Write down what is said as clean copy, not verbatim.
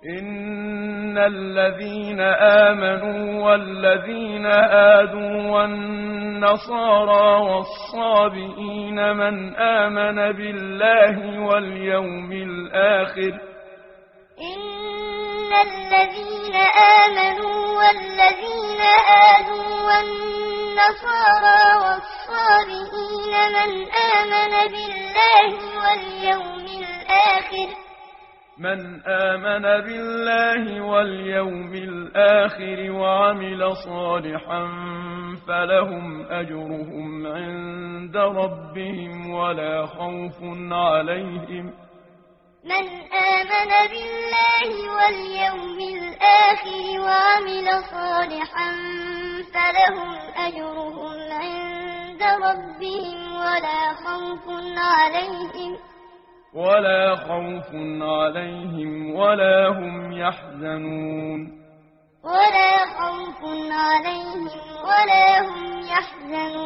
إن الذين آمنوا والذين هادوا والنصارى والصابئين من آمن بالله واليوم الآخر إن الذين آمنوا والذين هادوا والنصارى والصابئين من آمن بالله واليوم الآخر وعمل صالحا فلهم أجرهم عند ربهم ولا خوف عليهم من آمن بالله واليوم الآخر وعمل صالحا فلهم أجرهم عند ربهم ولا خوف عليهم ولا هم يحزنون